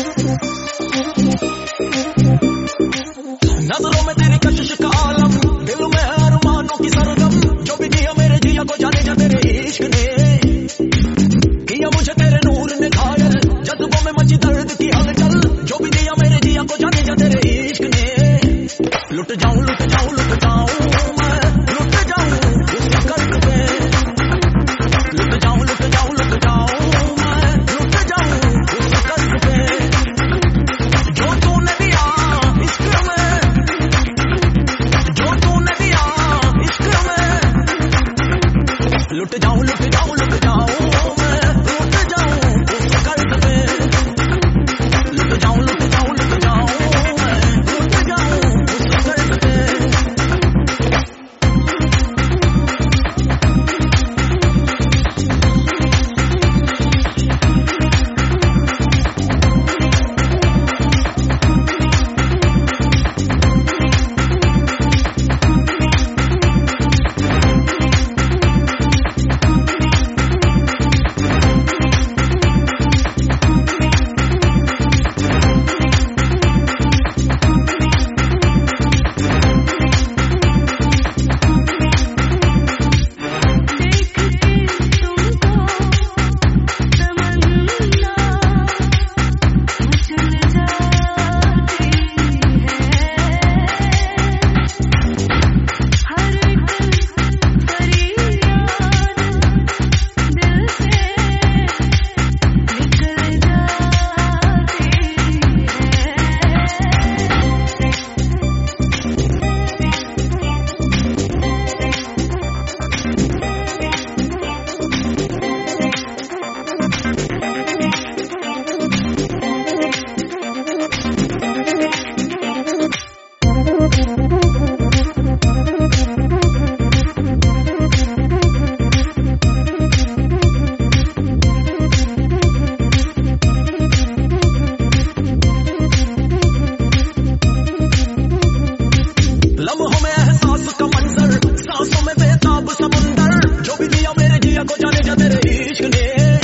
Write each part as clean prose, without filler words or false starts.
नजरों में तेरी कशिश का आलम, दिल में है अरमानों की सरगम। जो भी किया मेरे जिया को जाने जा तेरे इश्क ने, किया मुझे तेरे नूर ने घायल, जज्बों में मची दर्द की हलचल। जो भी दिया मेरे जिया को जाने जा तेरे इश्क ने, लुट जाऊं लुट जाऊं लुट जाऊं मैं, लुट जाऊं इस कर्ज पे, लुट जाऊं लुट जाऊं लुट जाऊं मैं, लुट जाऊं इस कर्ज पे। जो तूने दिया इश्क में, जो तूने दिया इश्क में, लुट जाऊं लुट जाऊं लुट जाऊं मैं, लुट जाऊं इस कर्ज पे, लुट जाऊं लुट जाऊं लुट जाऊं मैं, लुट जाऊं इस कर्ज पे। लम्हों में एहसास का मंजर, सांसों में बेताब समुंदर। जो भी दिया मेरे जिया को जाने जा तेरे इश्क ने,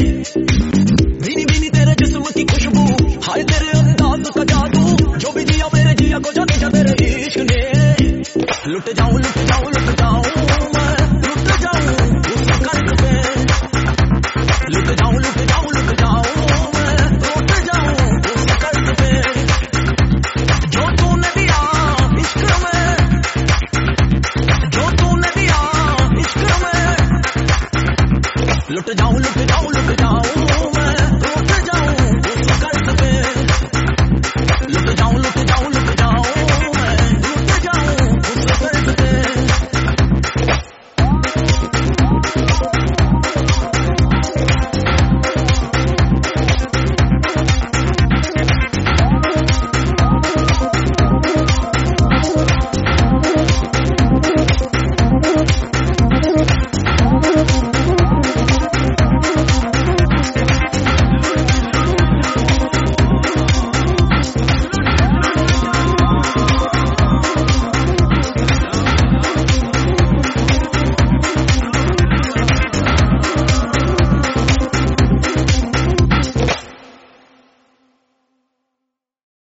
भीनी भीनी तेरे जिस्म की खुशबू, हाय तेरे अंदाज का जादू। जो भी दिया मेरे जिया को जाने जा तेरे इश्क ने, लुट जाऊं लुट जाऊं लुट जाऊं मैं, लुट जाऊं इस कर्ज पे, लुट जाऊं लुट जाऊं लुट जाऊं मैं, लुट जाऊं इस कर्ज पे। जो तूने दिया इश्क में, जो तूने दिया इश्क में, लुट जाऊं लुट